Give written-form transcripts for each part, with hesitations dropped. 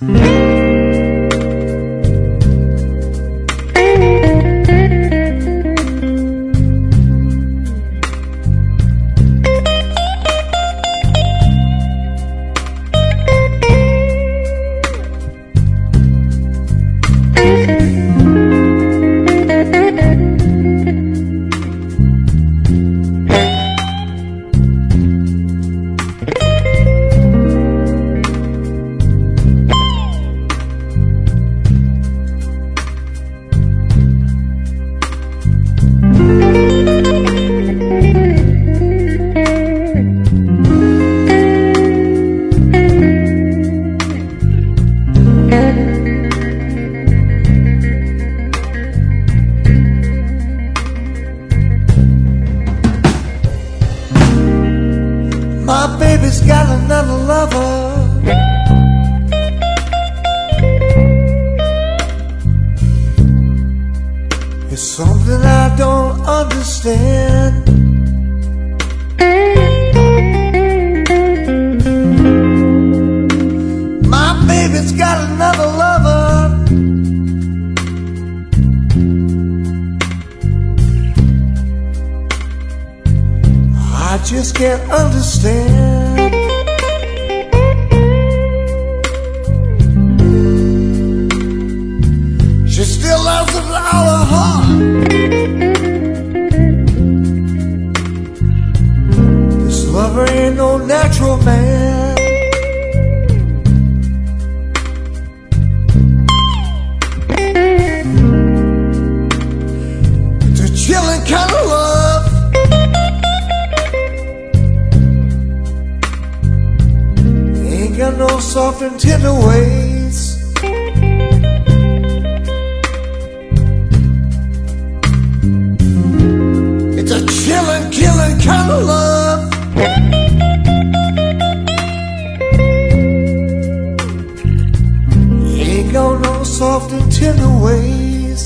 My baby's got another lover. It's something I don't understand. My baby's got another lover. I just can't understand. She still loves it with all her heart. This lover ain't no natural man. It's a chilling kind of love. Ain't got no soft and tender ways. It's a chillin', killing kind of love. Ain't got no soft and tender ways.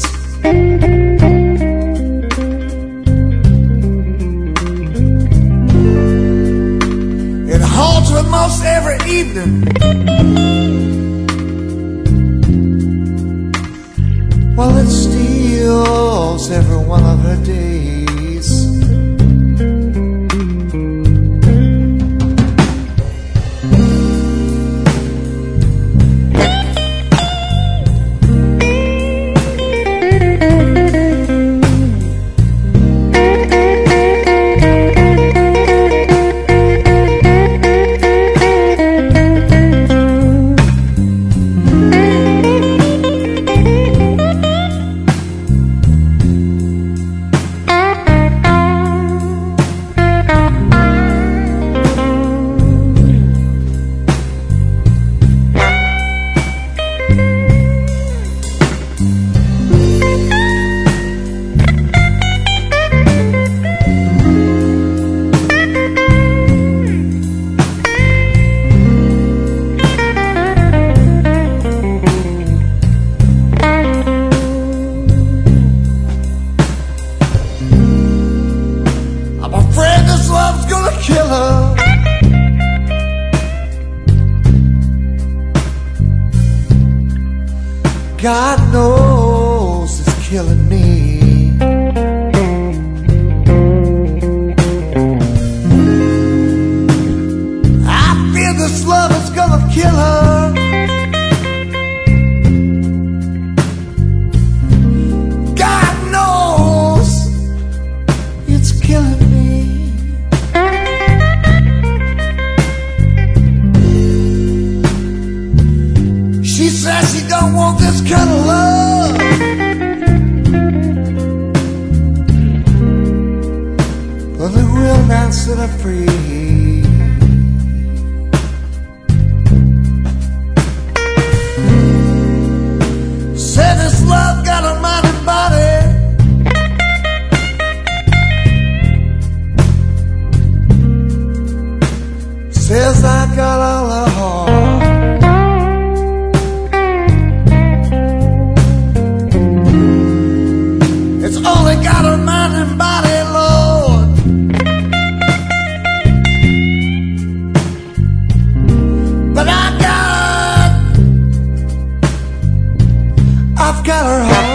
It haunts me most every evening. While it steals every one of her days. I'm afraid this love's gonna kill her. God knows it's killing me. I fear this love is gonna kill her. God knows it's killing me. She says she don't want this kind of love. But it will not set her free. Said this love got a mind and body. Says I got all her heart. It's only got her mind and body, Lord. got her heart